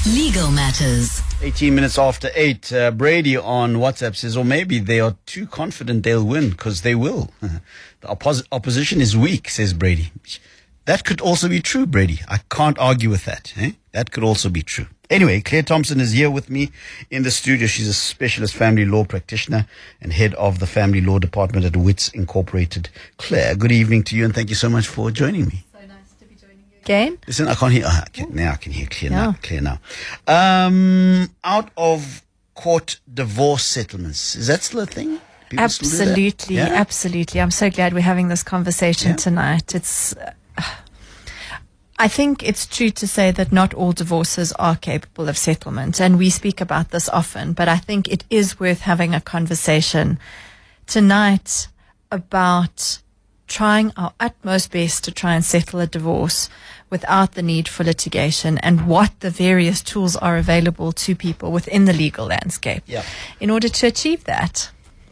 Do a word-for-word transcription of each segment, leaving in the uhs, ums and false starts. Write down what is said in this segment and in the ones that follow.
Legal Matters. eighteen minutes after eight, uh, Brady on WhatsApp says, or maybe they are too confident they'll win, because they will. The oppos- opposition is weak, says Brady. That could also be true, Brady. I can't argue with that. Eh? That could also be true. Anyway, Claire Thompson is here with me in the studio. She's a specialist family law practitioner and head of the family law department at Wits Incorporated. Claire, good evening to you, and thank you so much for joining me. Again? Listen, I can't hear. Oh, I can, now I can hear clear yeah. now. Clear now. Um, out of court divorce settlements, is that still a thing? People absolutely, yeah? absolutely. I'm so glad we're having this conversation yeah. tonight. It's. Uh, I think it's true to say that not all divorces are capable of settlement, and we speak about this often. But I think it is worth having a conversation tonight about trying our utmost best to try and settle a divorce without the need for litigation, and what the various tools are available to people within the legal landscape yeah. in order to achieve that.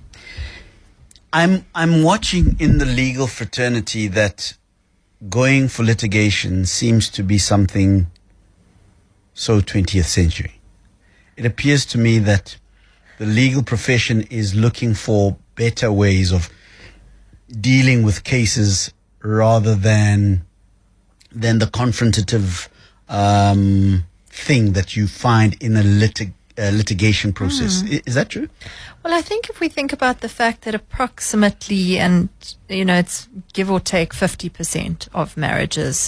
I'm I'm watching in the legal fraternity that going for litigation seems to be something so twentieth century. It appears to me that the legal profession is looking for better ways of dealing with cases rather than than the confrontative um, thing that you find in a litig- uh, litigation process. Mm. I- is that true? Well, I think if we think about the fact that approximately, and you know, it's give or take fifty percent of marriages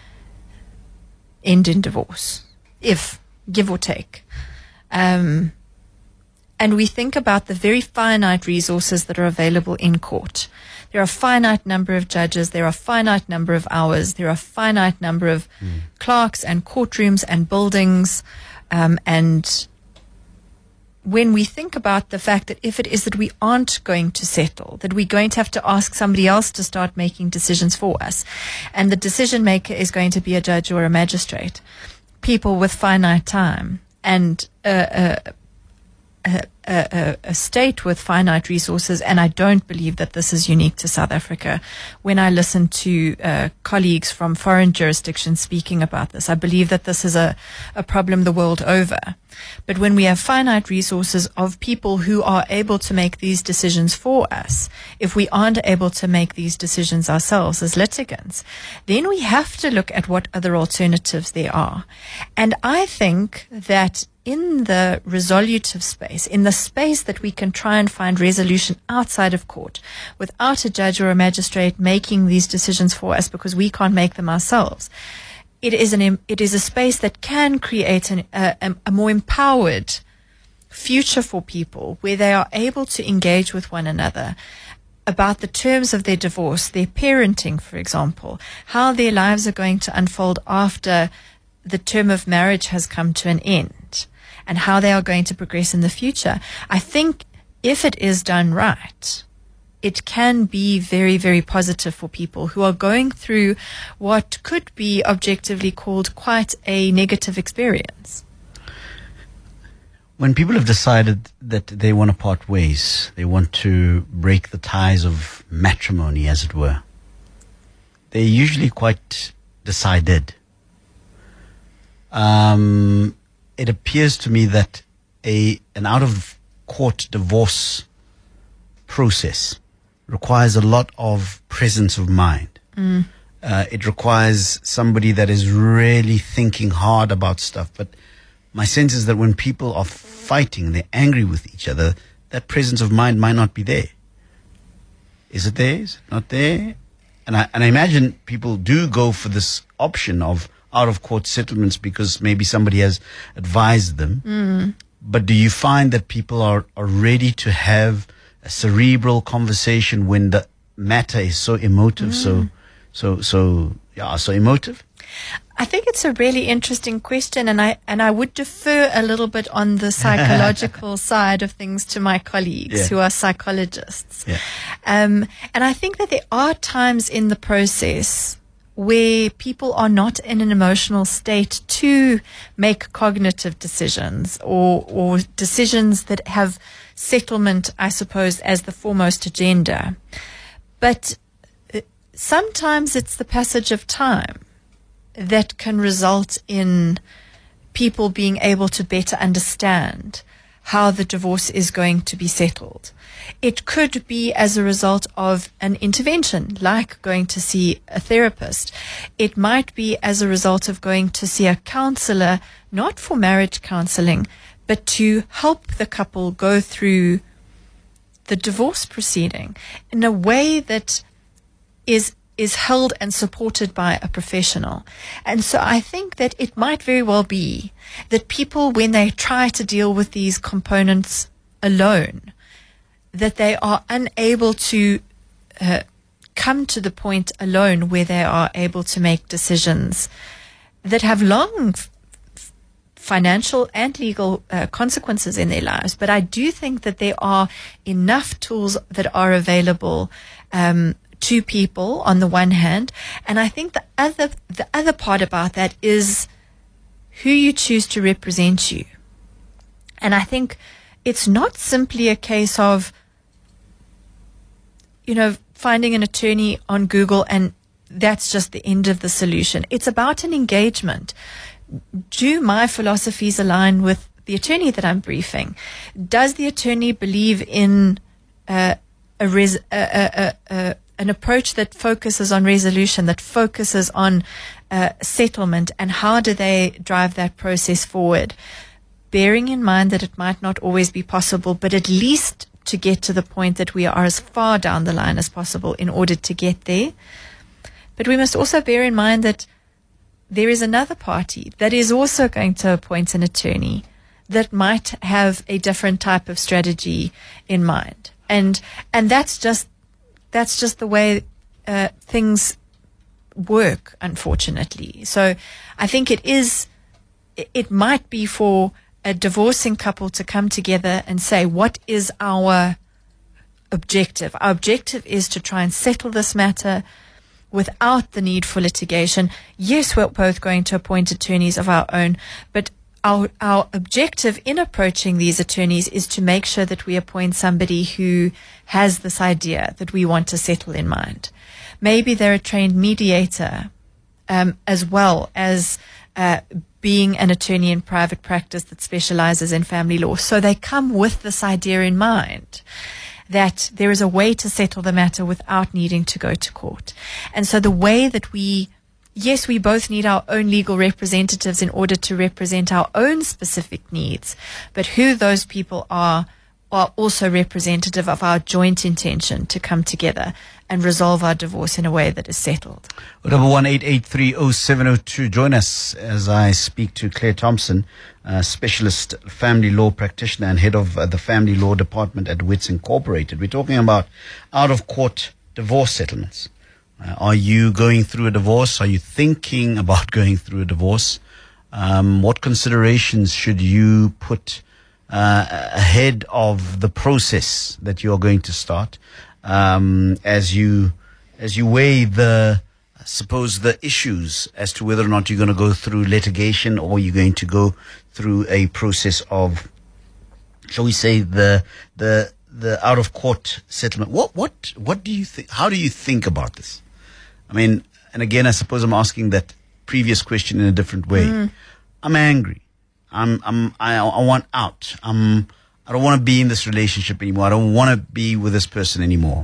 end in divorce, if give or take. Um, and we think about the very finite resources that are available in court. There are a finite number of judges, there are a finite number of hours, there are a finite number of mm. clerks and courtrooms and buildings. Um, and when we think about the fact that if it is that we aren't going to settle, that we're going to have to ask somebody else to start making decisions for us, and the decision maker is going to be a judge or a magistrate, people with finite time, and uh, uh, A, a, a state with finite resources, and I don't believe that this is unique to South Africa. When I listen to uh, colleagues from foreign jurisdictions speaking about this, I believe that this is a, a problem the world over. But when we have finite resources of people who are able to make these decisions for us, if we aren't able to make these decisions ourselves as litigants, then we have to look at what other alternatives there are. And I think that in the resolutive space, in the space that we can try and find resolution outside of court, without a judge or a magistrate making these decisions for us because we can't make them ourselves, it is an it is a space that can create an, a, a more empowered future for people, where they are able to engage with one another about the terms of their divorce, their parenting, for example, how their lives are going to unfold after the term of marriage has come to an end, and how they are going to progress in the future. I think if it is done right, it can be very, very positive for people who are going through what could be objectively called quite a negative experience. When people have decided that they want to part ways, they want to break the ties of matrimony, as it were, they're usually quite decided. Um, it appears to me that a an out-of-court divorce process requires a lot of presence of mind. Mm. Uh, it requires somebody that is really thinking hard about stuff. But my sense is that when people are fighting, they're angry with each other, that presence of mind might not be there. Is it there? Is it not there? And I, and I imagine people do go for this option of out-of-court settlements because maybe somebody has advised them. Mm. But do you find that people are, are ready to have a cerebral conversation when the matter is so emotive, mm. so, so, so, yeah, so emotive? I think it's a really interesting question, and I and I would defer a little bit on the psychological side of things to my colleagues yeah. who are psychologists. Yeah. Um, and I think that there are times in the process where people are not in an emotional state to make cognitive decisions or or decisions that have settlement, I suppose, as the foremost agenda. But sometimes it's the passage of time that can result in people being able to better understand how the divorce is going to be settled. It could be as a result of an intervention, like going to see a therapist. It might be as a result of going to see a counselor, not for marriage counseling, but to help the couple go through the divorce proceeding in a way that is is held and supported by a professional. And so I think that it might very well be that people, when they try to deal with these components alone, that they are unable to uh, come to the point alone where they are able to make decisions that have long f- financial and legal uh, consequences in their lives. But I do think that there are enough tools that are available um, to people on the one hand, and I think the other the other part about that is who you choose to represent you. And I think it's not simply a case of, you know, finding an attorney on Google and that's just the end of the solution. It's about an engagement. Do my philosophies align with the attorney that I'm briefing? Does the attorney believe in uh, a, res- a, a, a, a an approach that focuses on resolution, that focuses on uh, settlement, and how do they drive that process forward? Bearing in mind that it might not always be possible, but at least to get to the point that we are as far down the line as possible in order to get there. But we must also bear in mind that there is another party that is also going to appoint an attorney that might have a different type of strategy in mind. And and that's just That's just the way uh, things work, unfortunately. So I think it is, it might be for a divorcing couple to come together and say, what is our objective? Our objective is to try and settle this matter without the need for litigation. Yes, we're both going to appoint attorneys of our own, but Our, our objective in approaching these attorneys is to make sure that we appoint somebody who has this idea that we want to settle in mind. Maybe they're a trained mediator, um, as well as uh, being an attorney in private practice that specializes in family law. So they come with this idea in mind that there is a way to settle the matter without needing to go to court. And so the way that we Yes, we both need our own legal representatives in order to represent our own specific needs, but who those people are are also representative of our joint intention to come together and resolve our divorce in a way that is settled. Number one eight eight three oh seven oh two. Join us as I speak to Claire Thompson, a specialist family law practitioner and head of uh, the family law department at Wits Incorporated. We're talking about out-of-court divorce settlements. Uh, are you going through a divorce? Are you thinking about going through a divorce? Um, what considerations should you put uh, ahead of the process that you are going to start um, as you as you weigh the, I suppose, the issues as to whether or not you're going to go through litigation or you're going to go through a process of, shall we say, the the the out of court settlement? What what what do you think? How do you think about this? I mean, and again, I suppose I'm asking that previous question in a different way. Mm. I'm angry. I'm, I'm, I, I want out. I'm, I don't want to be in this relationship anymore. I don't want to be with this person anymore.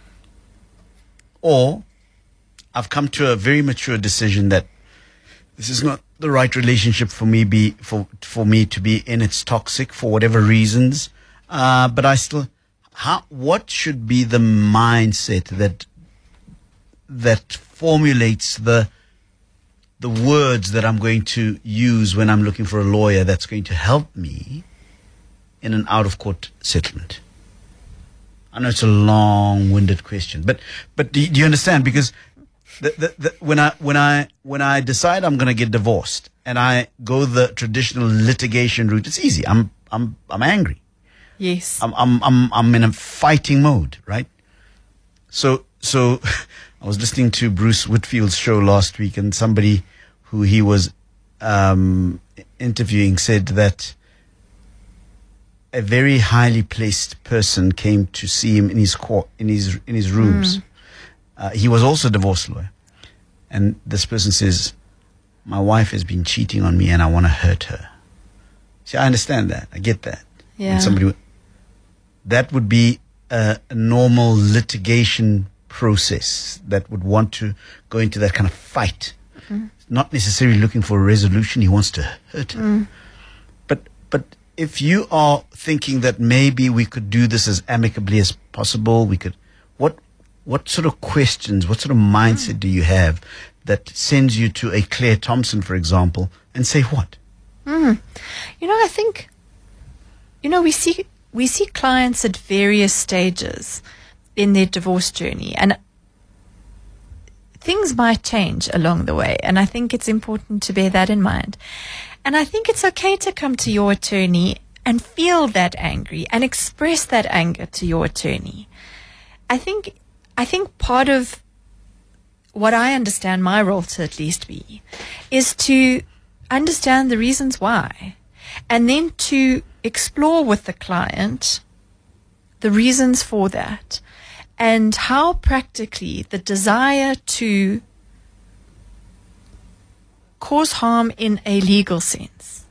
Or I've come to a very mature decision that this is not the right relationship for me be, for, for me to be in. It's toxic for whatever reasons. Uh, but I still, how, what should be the mindset that, that formulates the the words that I'm going to use when I'm looking for a lawyer that's going to help me in an out-of-court settlement? I know it's a long-winded question, but but do, do you understand? Because the, the, the, when I when I when I decide I'm going to get divorced and I go the traditional litigation route, it's easy. I'm I'm I'm angry. Yes. I'm I'm I'm I'm in a fighting mode, right? So so. I was listening to Bruce Whitfield's show last week, and somebody who he was um, interviewing said that a very highly placed person came to see him in his court, in his in his rooms. Mm. Uh, he was also a divorce lawyer, and this person says, my wife has been cheating on me and I want to hurt her. See, I understand that. I get that. Yeah. And somebody, that would be a, a normal litigation process that would want to go into that kind of fight. Mm. Not necessarily looking for a resolution. He wants to hurt her. Mm. But, but if you are thinking that maybe we could do this as amicably as possible, we could, what, what sort of questions, what sort of mindset mm. do you have that sends you to a Claire Thompson, for example, and say what? Mm. You know, I think, you know, we see we see clients at various stages in their divorce journey, and things might change along the way, and I think it's important to bear that in mind. And I think it's okay to come to your attorney and feel that angry and express that anger to your attorney. I think I think part of what I understand my role to at least be is to understand the reasons why, and then to explore with the client the reasons for that and how practically the desire to cause harm in a legal sense,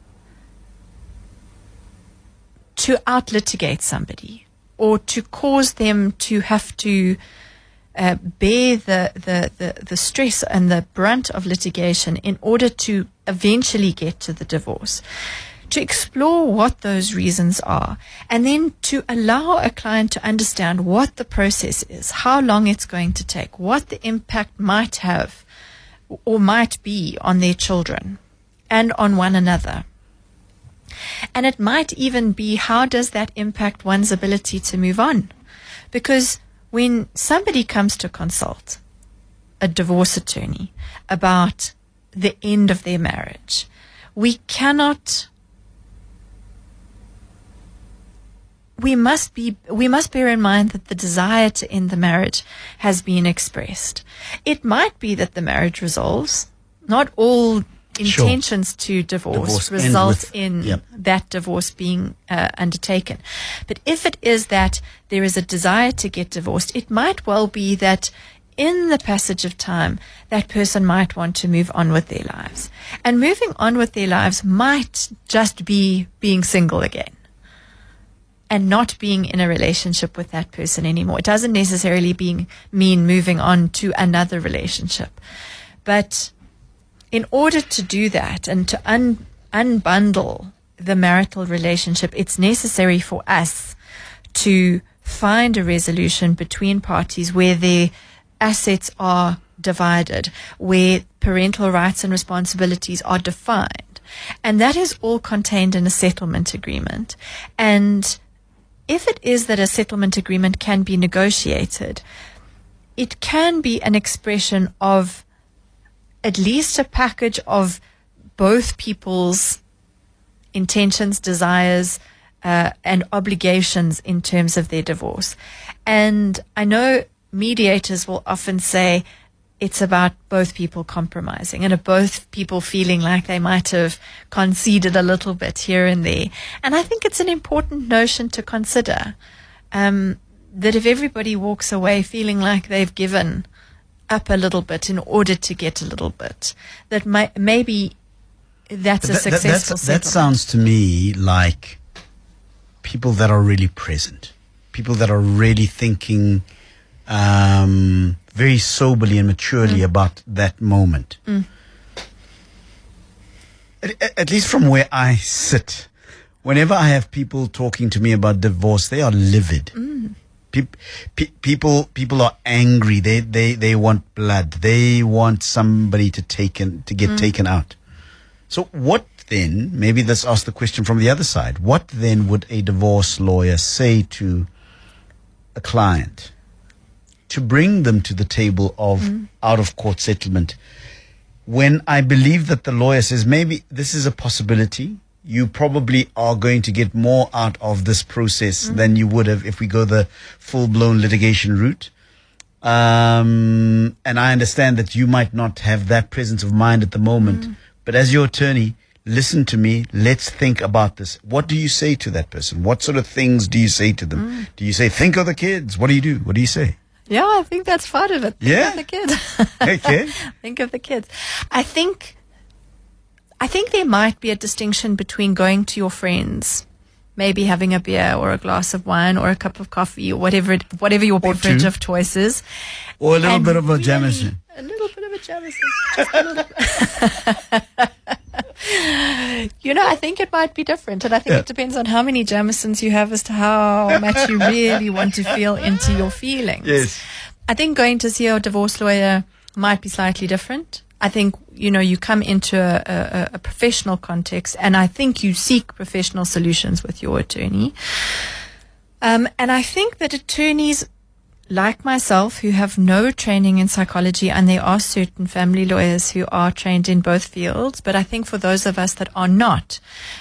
to out-litigate somebody or to cause them to have to Uh, bear the, the, the, the stress and the brunt of litigation in order to eventually get to the divorce, to explore what those reasons are, and then to allow a client to understand what the process is, how long it's going to take, what the impact might have or might be on their children and on one another. And it might even be, how does that impact one's ability to move on? Because when somebody comes to consult a divorce attorney about the end of their marriage, we cannot, we must be, we must bear in mind that the desire to end the marriage has been expressed. It might be that the marriage resolves. Not all intentions sure. to divorce, divorce result with, in yep. that divorce being uh, undertaken. But if it is that there is a desire to get divorced, it might well be that in the passage of time, that person might want to move on with their lives. And moving on with their lives might just be being single again and not being in a relationship with that person anymore. It doesn't necessarily being, mean moving on to another relationship. But in order to do that and to un- unbundle the marital relationship, it's necessary for us to find a resolution between parties where their assets are divided, where parental rights and responsibilities are defined. And that is all contained in a settlement agreement. And if it is that a settlement agreement can be negotiated, it can be an expression of at least a package of both people's intentions, desires, uh, and obligations in terms of their divorce. And I know mediators will often say it's about both people compromising and both people feeling like they might have conceded a little bit here and there. And I think it's an important notion to consider, um, that if everybody walks away feeling like they've given up a little bit in order to get a little bit, that may, maybe that's a that, successful that, that sounds to me like people that are really present, people that are really thinking um, very soberly and maturely mm. about that moment. Mm. At, at least from where I sit, whenever I have people talking to me about divorce, they are livid. Mm. Pe- pe- people, people are angry. They, they, they want blood. They want somebody to taken to get mm. taken out. So, what then? Maybe let's ask the question from the other side. What then would a divorce lawyer say to a client to bring them to the table of mm. out of court settlement? When I believe that the lawyer says maybe this is a possibility. You probably are going to get more out of this process mm. than you would have if we go the full-blown litigation route. Um, and I understand that you might not have that presence of mind at the moment. Mm. But as your attorney, listen to me. Let's think about this. What do you say to that person? What sort of things do you say to them? Mm. Do you say, think of the kids? What do you do? What do you say? Yeah, I think that's part of it. Think yeah? of the kids. Okay. Think of the kids. I think I think there might be a distinction between going to your friends, maybe having a beer or a glass of wine or a cup of coffee or whatever it, whatever your beverage of choice is. Or a little and bit of a really, Jameson. A little bit of a Jameson. Just a little You know, I think it might be different. And I think Yeah. it depends on how many Jamesons you have as to how much you really want to feel into your feelings. Yes. I think going to see a divorce lawyer might be slightly different. I think, you know, you come into a, a, a professional context, and I think you seek professional solutions with your attorney. Um, and I think that attorneys like myself who have no training in psychology, and there are certain family lawyers who are trained in both fields, but I think for those of us that are not,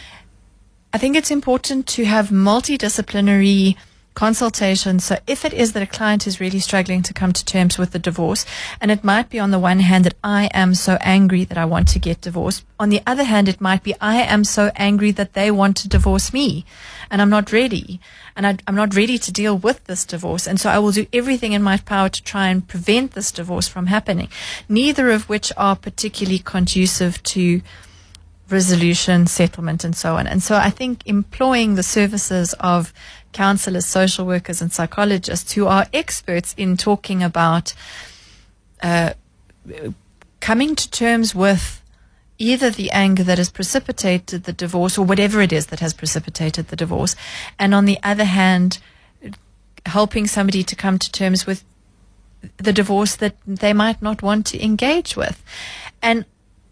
I think it's important to have multidisciplinary consultation. So if it is that a client is really struggling to come to terms with the divorce, and it might be on the one hand that I am so angry that I want to get divorced. On the other hand, it might be I am so angry that they want to divorce me and I'm not ready. And I, I'm not ready to deal with this divorce. And so I will do everything in my power to try and prevent this divorce from happening. Neither of which are particularly conducive to resolution, settlement, and so on. And so I think employing the services of counselors, social workers, and psychologists who are experts in talking about uh, coming to terms with either the anger that has precipitated the divorce or whatever it is that has precipitated the divorce, and on the other hand, helping somebody to come to terms with the divorce that they might not want to engage with. And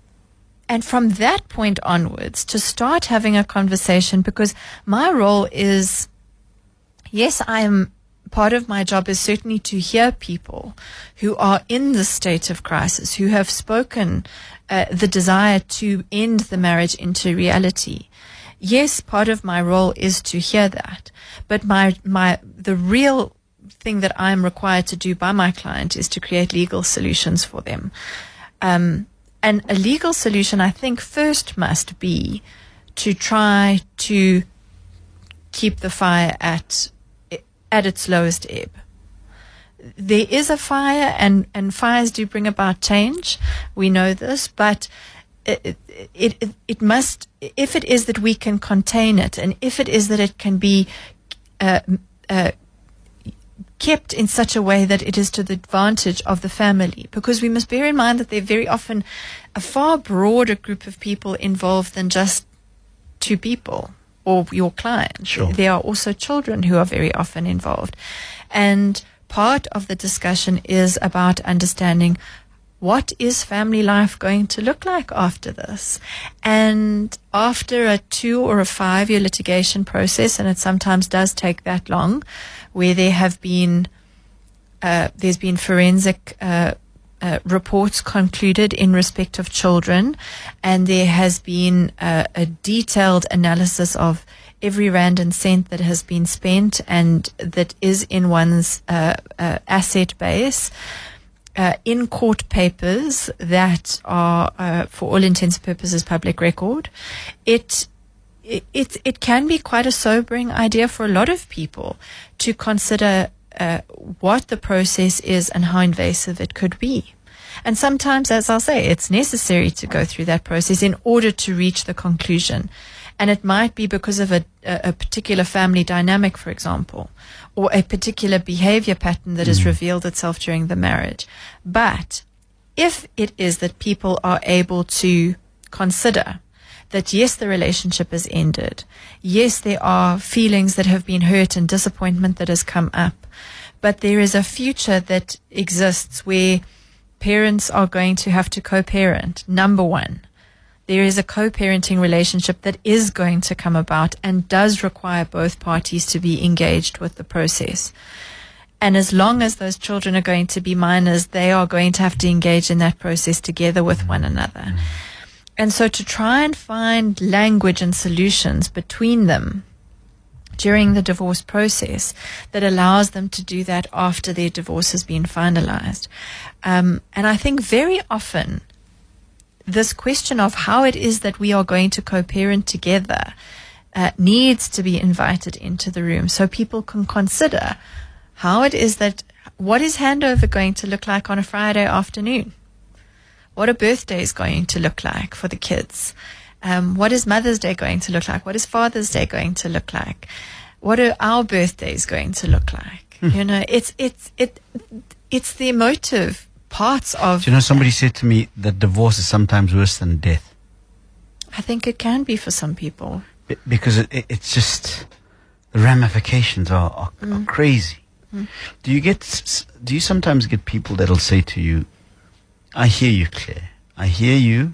And from that point onwards, to start having a conversation, because my role is, yes, I am, part of my job is certainly to hear people who are in the state of crisis, who have spoken uh, the desire to end the marriage into reality. Yes, part of my role is to hear that, but my, my, the real thing that I'm required to do by my client is to create legal solutions for them. Um, And a legal solution, I think, first must be to try to keep the fire at at its lowest ebb. There is a fire, and, and fires do bring about change. We know this, but it, it, it, it must, if it is that we can contain it, and if it is that it can be uh, uh, kept in such a way that it is to the advantage of the family, because we must bear in mind that there are very often a far broader group of people involved than just two people or your client. Sure. There are also children who are very often involved. And part of the discussion is about understanding what is family life going to look like after this. And after a two or a five year litigation process, and it sometimes does take that long, where there have been, uh, there's been forensic uh, uh, reports concluded in respect of children, and there has been uh, a detailed analysis of every rand and cent that has been spent and that is in one's uh, uh, asset base, uh, in court papers that are, uh, for all intents and purposes, public record. It It, it can be quite a sobering idea for a lot of people to consider uh, what the process is and how invasive it could be. And sometimes, as I'll say, it's necessary to go through that process in order to reach the conclusion. And it might be because of a, a particular family dynamic, for example, or a particular behavior pattern that has revealed itself during the marriage. But if it is that people are able to consider that yes, the relationship has ended. Yes, there are feelings that have been hurt and disappointment that has come up. But there is a future that exists where parents are going to have to co-parent. Number one, there is a co-parenting relationship that is going to come about and does require both parties to be engaged with the process. And as long as those children are going to be minors, they are going to have to engage in that process together with one another. And so to try and find language and solutions between them during the divorce process that allows them to do that after their divorce has been finalized. Um, and I think very often this question of how it is that we are going to co-parent together uh, needs to be invited into the room so people can consider how it is that, what is handover going to look like on a Friday afternoon? What a birthday is going to look like for the kids. Um, what is Mother's Day going to look like? What is Father's Day going to look like? What are our birthdays going to look like? Hmm. You know, it's it's it it's the emotive parts of. Do you know, somebody said to me that divorce is sometimes worse than death. I think it can be for some people. B- because it, it, it's just, the ramifications are, are, mm. are crazy. Mm. Do you get, do you sometimes get people that'll say to you, I hear you, Claire. I hear you.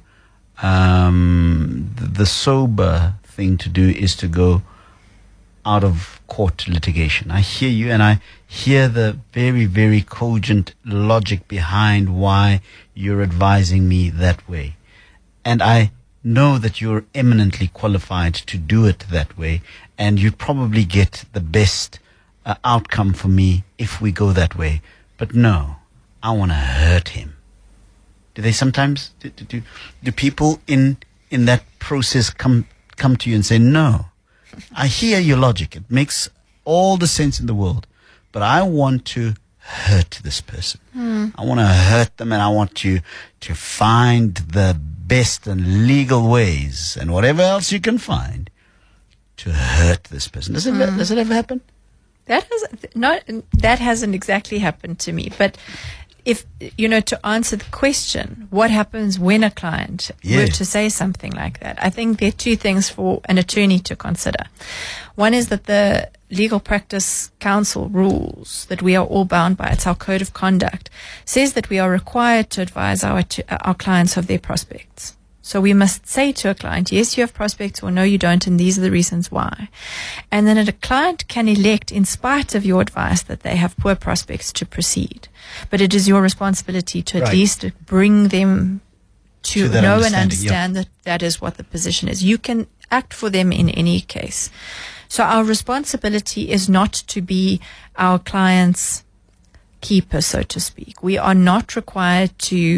Um, the, the sober thing to do is to go out of court litigation. I hear you, and I hear the very, very cogent logic behind why you're advising me that way. And I know that you're eminently qualified to do it that way, and you'd probably get the best uh, outcome for me if we go that way. But no, I want to hurt him. Do they sometimes, do, do, do people in in that process come come to you and say, no, I hear your logic. It makes all the sense in the world, but I want to hurt this person. Mm. I want to hurt them, and I want you to find the best and legal ways and whatever else you can find to hurt this person. Does it, mm. does it ever happen? That has not, that hasn't exactly happened to me, but if, you know, to answer the question, what happens when a client yeah. were to say something like that? I think there are two things for an attorney to consider. One is that the Legal Practice Council rules that we are all bound by, it's our code of conduct, says that we are required to advise our, our clients of their prospects. So we must say to a client, yes, you have prospects, or no, you don't, and these are the reasons why. And then a client can elect, in spite of your advice, that they have poor prospects to proceed. But it is your responsibility to at right. least bring them to, to know and understand yep. that that is what the position is. You can act for them in any case. So our responsibility is not to be our client's keeper, so to speak. We are not required to,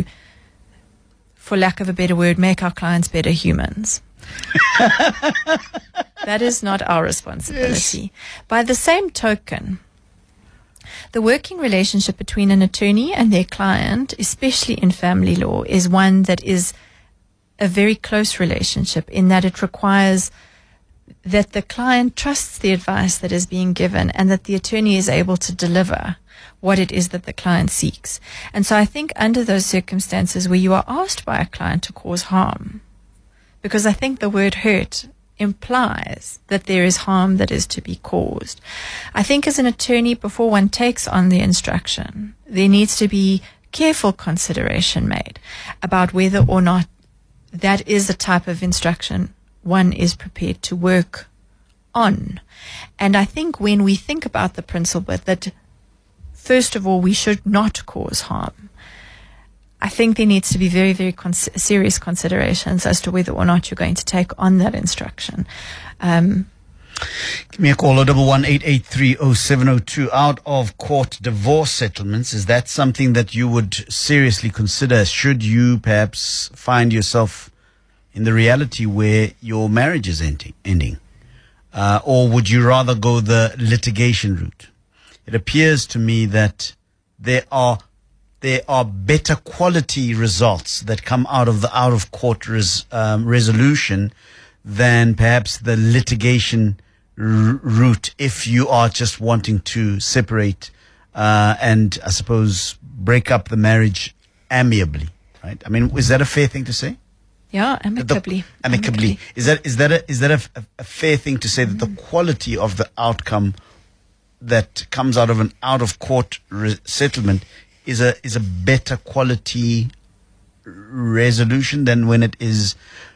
for lack of a better word, make our clients better humans. That is not our responsibility. Yes. By the same token, the working relationship between an attorney and their client, especially in family law, is one that is a very close relationship, in that it requires that the client trusts the advice that is being given, and that the attorney is able to deliver what it is that the client seeks. And so I think under those circumstances where you are asked by a client to cause harm, because I think the word hurt implies that there is harm that is to be caused, I think as an attorney, before one takes on the instruction, there needs to be careful consideration made about whether or not that is the type of instruction one is prepared to work on. And I think when we think about the principle that, first of all, we should not cause harm, I think there needs to be very, very cons- serious considerations as to whether or not you're going to take on that instruction. Um, Give me a call, oh one one eight eight three oh seven oh two. Out of court divorce settlements, is that something that you would seriously consider should you perhaps find yourself in the reality where your marriage is ending? ending? Uh, or would you rather go the litigation route? It appears to me that there are there are better quality results that come out of the out-of-court res, um, resolution than perhaps the litigation r- route if you are just wanting to separate uh, and, I suppose, break up the marriage amicably, right? I mean, is that a fair thing to say? Yeah, amicably. The, amicably. amicably. Is that is that a, is that a, a fair thing to say that the quality of the outcome that comes out of an out-of-court re- settlement is a is a better quality resolution than when it is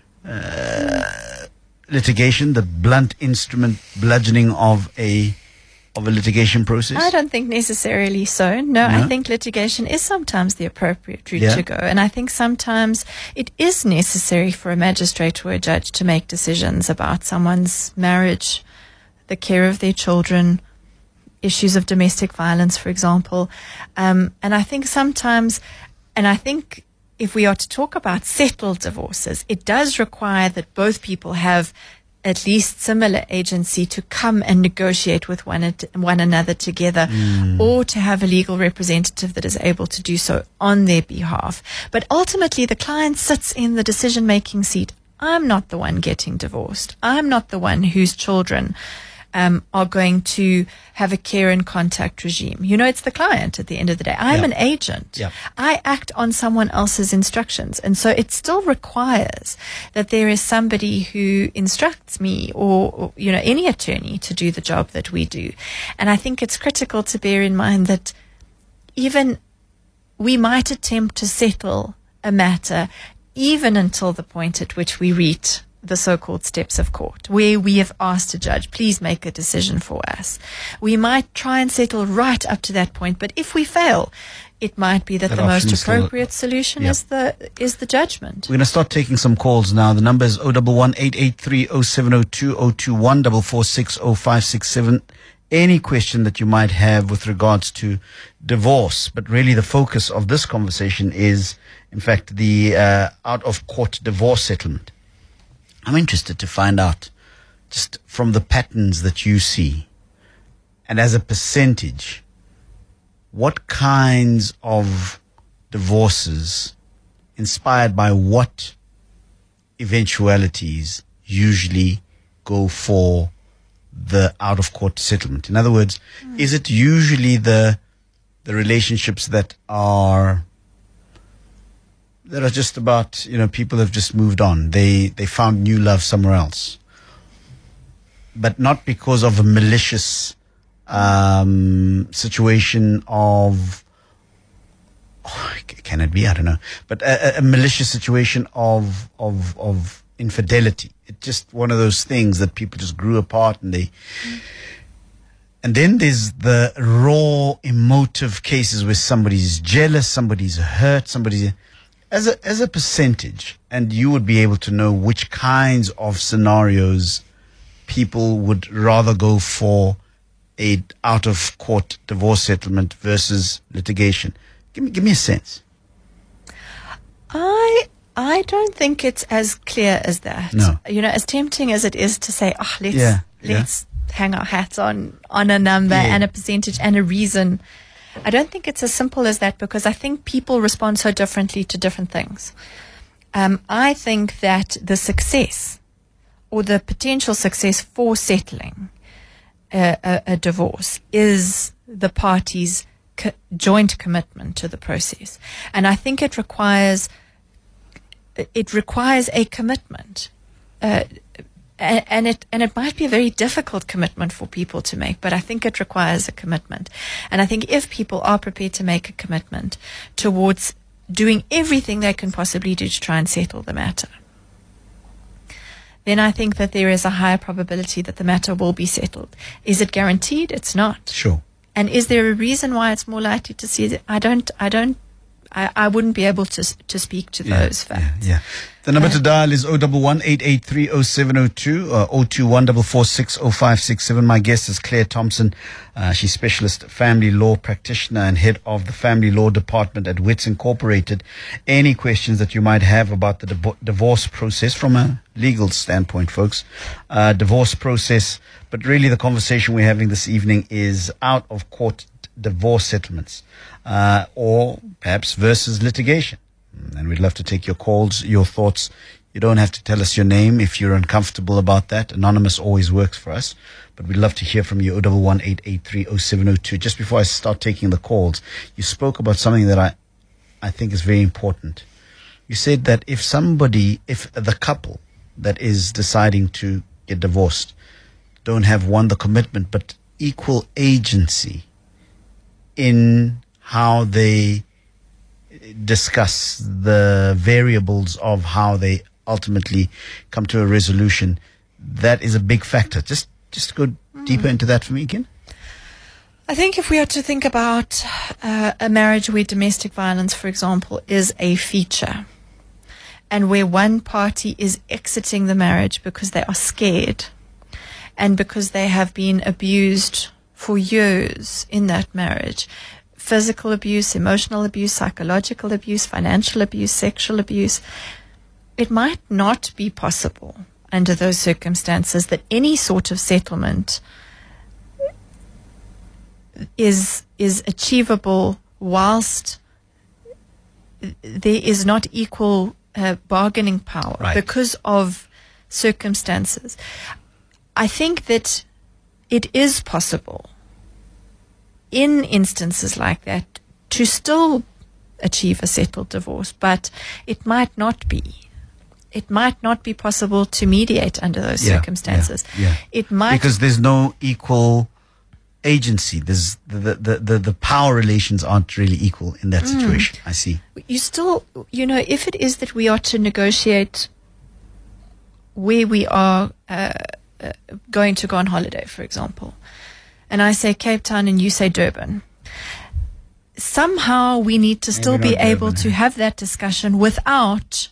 uh, litigation, the blunt instrument bludgeoning of a of a litigation process? I don't think necessarily so. No, no? I think litigation is sometimes the appropriate route yeah. to go. And I think sometimes it is necessary for a magistrate or a judge to make decisions about someone's marriage, the care of their children, issues of domestic violence, for example. Um, and I think sometimes, and I think if we are to talk about settled divorces, it does require that both people have at least similar agency to come and negotiate with one, one another together, mm. or to have a legal representative that is able to do so on their behalf. But ultimately, the client sits in the decision-making seat I'm not the one getting divorced. I'm not the one whose children um, are going to have a care and contact regime. You know, it's the client at the end of the day. I'm Yep. an agent. Yep. I act on someone else's instructions. And so it still requires that there is somebody who instructs me or, or, you know, any attorney to do the job that we do. And I think it's critical to bear in mind that even we might attempt to settle a matter even until the point at which we reach the so-called steps of court, where we have asked a judge, please make a decision for us. We might try and settle right up to that point, but if we fail, it might be that, That the most option is still- appropriate solution Yep. is the is the judgment. We're going to start taking some calls now. The number is zero one one, eight eight three, zero seven zero two, zero two one, four four six, zero five six seven. Any question that you might have with regards to divorce. But really the focus of this conversation is, in fact, the uh, out-of-court divorce settlement. I'm interested to find out, just from the patterns that you see, and as a percentage, what kinds of divorces, inspired by what eventualities, usually go for the out-of-court settlement. In other words, mm. is it usually the the relationships that are that are just about, you know, people have just moved on. They they found new love somewhere else, but not because of a malicious um, situation of. Oh, can it be? I don't know. But a, a malicious situation of of of infidelity. It's just one of those things that people just grew apart, and they. Mm. And then there's the raw emotive cases where somebody's jealous, somebody's hurt, somebody's as a as a percentage, and you would be able to know which kinds of scenarios people would rather go for a out of court divorce settlement versus litigation. Give me give me a sense. I I don't think it's as clear as that. No. You know, as tempting as it is to say, oh, let's Yeah, let's yeah. hang our hats on on a number yeah. and a percentage and a reason. I don't think it's as simple as that, because I think people respond so differently to different things. Um, I think that the success or the potential success for settling a, a, a divorce is the parties' co- joint commitment to the process. And I think it requires it requires a commitment. Uh, And it and it might be a very difficult commitment for people to make, but I think it requires a commitment. And I think if people are prepared to make a commitment towards doing everything they can possibly do to try and settle the matter, then I think that there is a higher probability that the matter will be settled. Is it guaranteed? It's not. Sure. And is there a reason why it's more likely to see that? I don't. I don't. I, I wouldn't be able to to speak to Yeah, those facts. Yeah, yeah. The number uh, to dial is zero one one, eight eight three, zero seven zero two, uh, zero two one, four four six, zero five six seven. My guest is Claire Thompson. Uh, she's specialist family law practitioner and head of the family law department at Wits Incorporated. Any questions that you might have about the div- divorce process from a legal standpoint, folks, uh, divorce process. But really the conversation we're having this evening is out of court divorce settlements, uh, or perhaps versus litigation. And we'd love to take your calls, your thoughts. You don't have to tell us your name if you're uncomfortable about that. Anonymous always works for us. But we'd love to hear from you, zero one one, eight eight three, zero seven zero two. Just before I start taking the calls, you spoke about something that I, I think is very important. You said that if somebody, if the couple that is deciding to get divorced don't have, one, the commitment, but equal agency in how they discuss the variables of how they ultimately come to a resolution, that is a big factor. Just just go mm. deeper into that for me again. I think if we are to think about uh, a marriage where domestic violence, for example, is a feature, and where one party is exiting the marriage because they are scared and because they have been abused for years in that marriage, physical abuse, emotional abuse, psychological abuse, financial abuse, sexual abuse, it might not be possible under those circumstances that any sort of settlement is is achievable whilst there is not equal uh, bargaining power, Right. because of circumstances, I think that it is possible in instances like that to still achieve a settled divorce, but it might not be. It might not be possible to mediate under those Yeah, circumstances. yeah, yeah. It might Because there's no equal agency. There's the, the, the, the power relations aren't really equal in that situation. I see. you still, you know, if it is that we are to negotiate where we are uh, uh, going to go on holiday, for example, and I say Cape Town and you say Durban, somehow we need to still Maybe be not able Durban, to eh? have that discussion without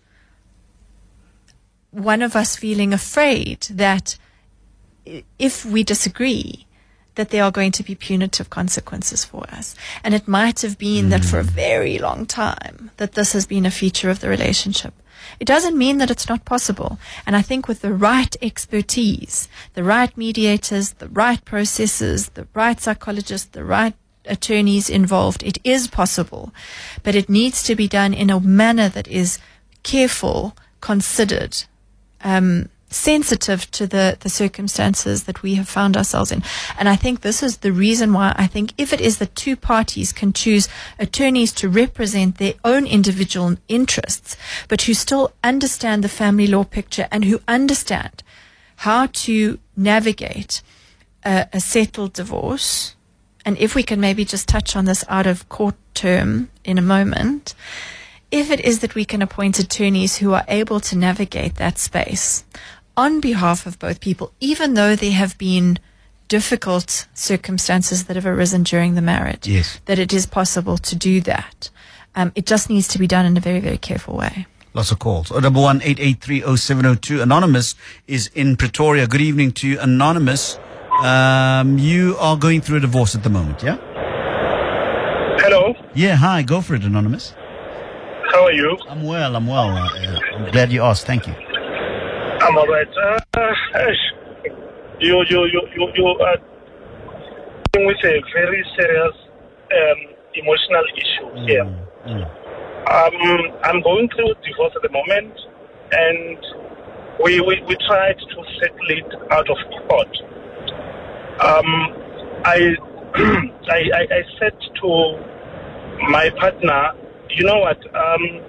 one of us feeling afraid that i- if we disagree, that there are going to be punitive consequences for us. And it might have been that for a very long time that this has been a feature of the relationship. It doesn't mean that it's not possible. And I think with the right expertise, the right mediators, the right processes, the right psychologists, the right attorneys involved, it is possible. But it needs to be done in a manner that is careful, considered, um, sensitive to the, the circumstances that we have found ourselves in. And I think this is the reason why I think if it is that two parties can choose attorneys to represent their own individual interests, but who still understand the family law picture and who understand how to navigate a, a settled divorce, and if we can maybe just touch on this out of court term in a moment, if it is that we can appoint attorneys who are able to navigate that space on behalf of both people, even though there have been difficult circumstances that have arisen during the marriage, Yes. that it is possible to do that. Um, it just needs to be done in a very, very careful way. Lots of calls. Oh, double one eight eight three oh seven oh two. Anonymous is in Pretoria. Good evening to you, Anonymous. Um, you are going through a divorce at the moment, yeah? Hello, Yeah, hi. Go for it, Anonymous. how are you? I'm well, I'm well. Uh, uh, I'm glad you asked. Thank you. I'm alright. Uh, uh, you, you, you, you, you are dealing with a very serious um, emotional issue here. Mm. Um, I'm going through divorce at the moment, and we, we, we tried to settle it out of court. Um, I, I, I, I said to my partner, you know what, um,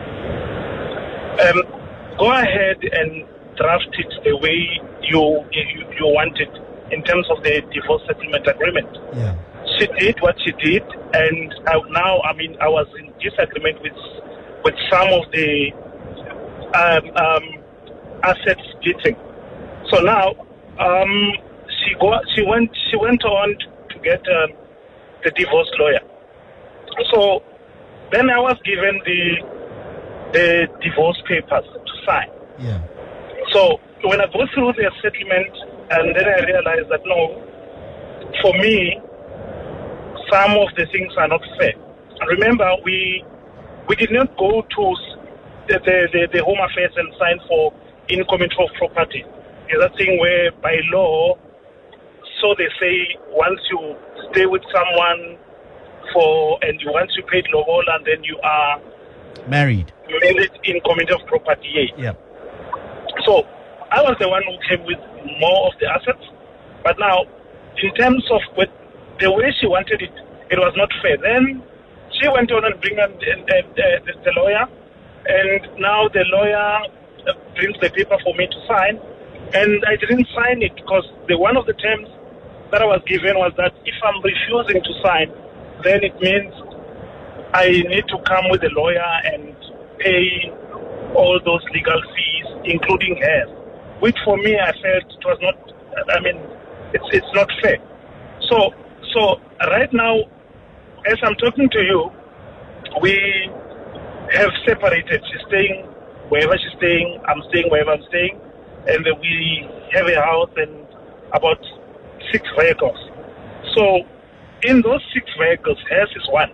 um, go ahead and draft it the way you, you, you want it in terms of the divorce settlement agreement. Yeah. She did what she did, and I, now, I mean, I was in disagreement with with some of the um, um, asset splitting. So now, um, she go, she went she went on to get um, the divorce lawyer. So then I was given the the divorce papers to sign. Yeah. So when I go through the settlement, and then I realized that no, for me, some of the things are not fair. Remember, we we did not go to the the, the, the Home Affairs and sign for incommensurate of property. It's a thing where by law, so they say once you stay with someone for and you once you paid lobola and then you are Married. made incommensurate of property. Yeah. So I was the one who came with more of the assets, but now in terms of with the way she wanted it, it was not fair. Then she went on and bring in the, the, the lawyer, and now the lawyer brings the paper for me to sign, and I didn't sign it because the one of the terms that I was given was that if I'm refusing to sign, then it means I need to come with a lawyer and pay all those legal fees, including hers, which for me I felt it was not. I mean, it's it's not fair. So so right now, as I'm talking to you, we have separated. She's staying wherever she's staying. I'm staying wherever I'm staying, and we have a house and about six vehicles. So in those six vehicles, hers is one,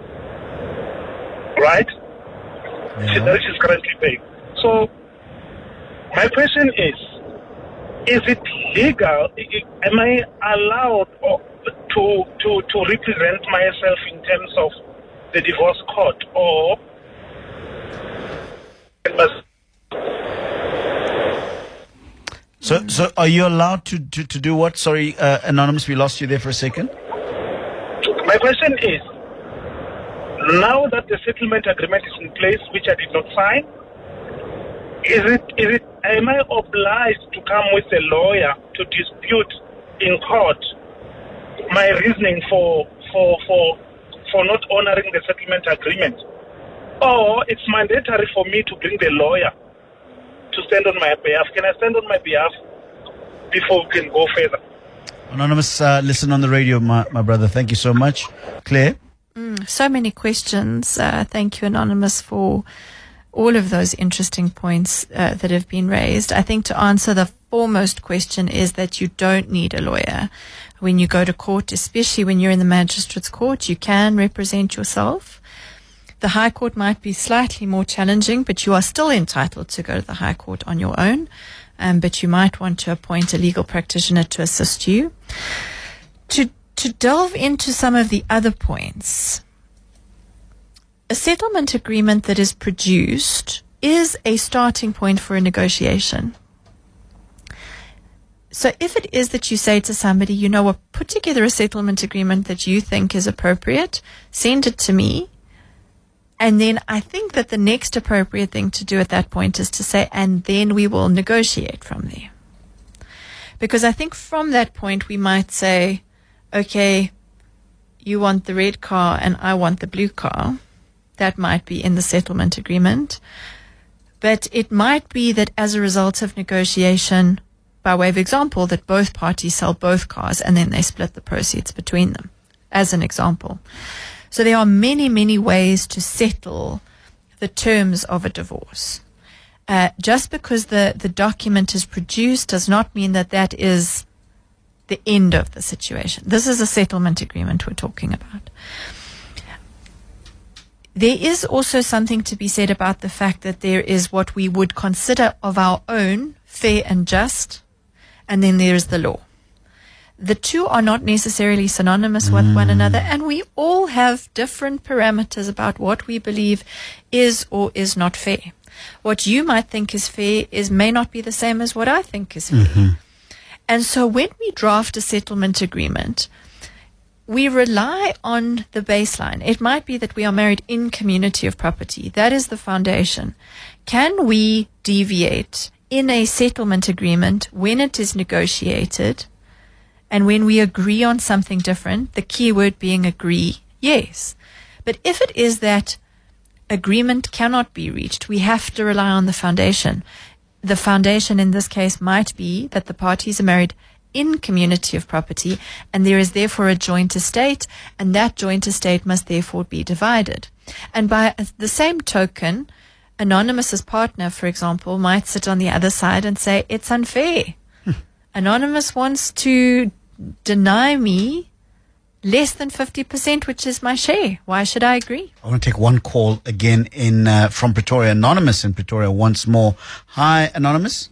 right? She, that she's currently paying. So my question is, is it legal? Am I allowed to, to, to represent myself in terms of the divorce court, or So, so are you allowed to, to, to do what? Sorry, uh, Anonymous, we lost you there for a second. My question is, now that the settlement agreement is in place, which I did not sign, is it, is it, am I obliged to come with a lawyer to dispute in court my reasoning for, for, for, for not honoring the settlement agreement? Or it's mandatory for me to bring the lawyer to stand on my behalf? Can I stand on my behalf before we can go further? Anonymous, uh, listen on the radio, my, my brother. Thank you so much. Claire? Mm, so many questions. Uh, thank you, Anonymous, for all of those interesting points uh, that have been raised. I think to answer the foremost question is that you don't need a lawyer. When you go to court, especially when you're in the magistrate's court, you can represent yourself. The High Court might be slightly more challenging, but you are still entitled to go to the High Court on your own. Um, but you might want to appoint a legal practitioner to assist you. To to delve into some of the other points, a settlement agreement that is produced is a starting point for a negotiation. So if it is that you say to somebody, you know what, put together a settlement agreement that you think is appropriate, send it to me. And then I think that the next appropriate thing to do at that point is to say, and then we will negotiate from there. Because I think from that point we might say, okay, you want the red car and I want the blue car. That might be in the settlement agreement. But it might be that as a result of negotiation, by way of example, that both parties sell both cars and then they split the proceeds between them, as an example. So there are many, many ways to settle the terms of a divorce. Uh, just because the, the document is produced does not mean that that is the end of the situation. This is a settlement agreement we're talking about. There is also something to be said about the fact that there is what we would consider of our own fair and just, and then there is the law. The two are not necessarily synonymous with mm. one another, and we all have different parameters about what we believe is or is not fair. What you might think is fair is may not be the same as what I think is fair. Mm-hmm. And so when we draft a settlement agreement, we rely on the baseline. It might be that we are married in community of property. That is the foundation. Can we deviate in a settlement agreement when it is negotiated? And when we agree on something different, the key word being agree, yes. But if it is that agreement cannot be reached, we have to rely on the foundation. The foundation in this case might be that the parties are married in community of property, and there is therefore a joint estate, and that joint estate must therefore be divided. And by the same token, Anonymous's partner, for example, might sit on the other side and say, it's unfair. Anonymous wants to deny me less than fifty percent, which is my share. Why should I agree? I want to take one call again in uh, from Pretoria. Anonymous in Pretoria once more. Hi, Anonymous.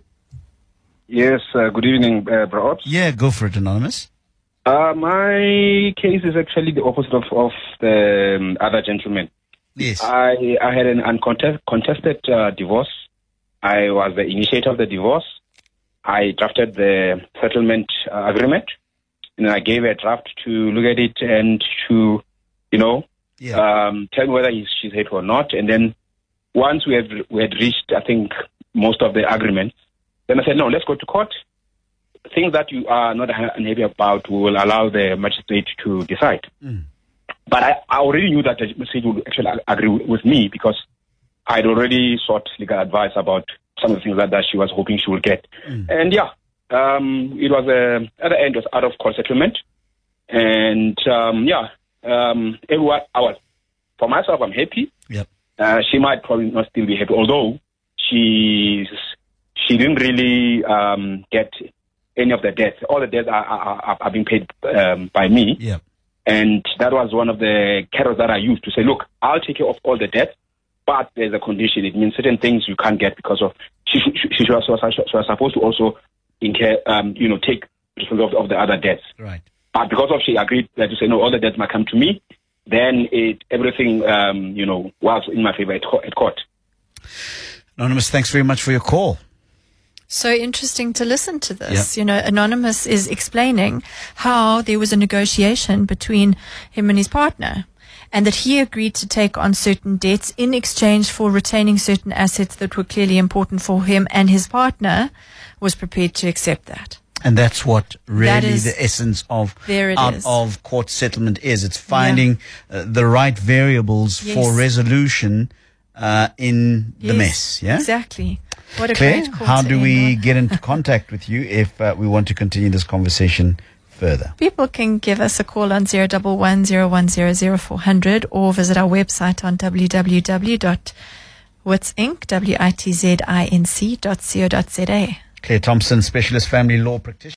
Yes, uh, good evening, uh, Bro. Yeah, go for it, Anonymous. Uh, my case is actually the opposite of, of the um, other gentleman. Yes. I, I had an uncontested uh, divorce. I was the initiator of the divorce. I drafted the settlement uh, agreement, and I gave a draft to look at it and to, you know, yeah. um, tell me whether she's happy or not. And then once we, have, we had reached, I think, most of the agreements, then I said, no, let's go to court. Things that you are not unhappy about, we will allow the magistrate to decide. Mm. But I, I already knew that the magistrate would actually agree with me because I'd already sought legal advice about some of the things that, that she was hoping she would get. Mm. And yeah, um, it was a, at the end, it was out of court settlement. And um, yeah, um, everyone, I was, for myself, I'm happy. Yep. Uh, she might probably not still be happy, although she's, she didn't really um, get any of the debts. All the debts are, are, are being paid um, by me. Yep. And that was one of the carrots that I used to say, look, I'll take care of all the debts, but there's a condition. It means certain things you can't get because of she, she, she, was, she was supposed to also incur, um, you know, take responsibility of, of the other debts. Right. But because of she agreed that to say, no, all the debts might come to me, then it everything, um, you know, was in my favor at, at court. Anonymous, thanks very much for your call. So interesting to listen to this. Yeah. You know, Anonymous is explaining how there was a negotiation between him and his partner, and that he agreed to take on certain debts in exchange for retaining certain assets that were clearly important for him, and his partner was prepared to accept that. And that's what really That is- the essence of There it out is. of court settlement is. It's finding uh, the right variables Yes. for resolution uh, in the Yes, mess. Yeah. Exactly. What a Claire, great call how to do end we on. get into contact with you if uh, we want to continue this conversation further? People can give us a call on zero one one zero one zero zero four hundred or visit our website on w w w dot witzinc, W I T Z I N C dot co dot za. Claire Thompson, specialist family law practitioner.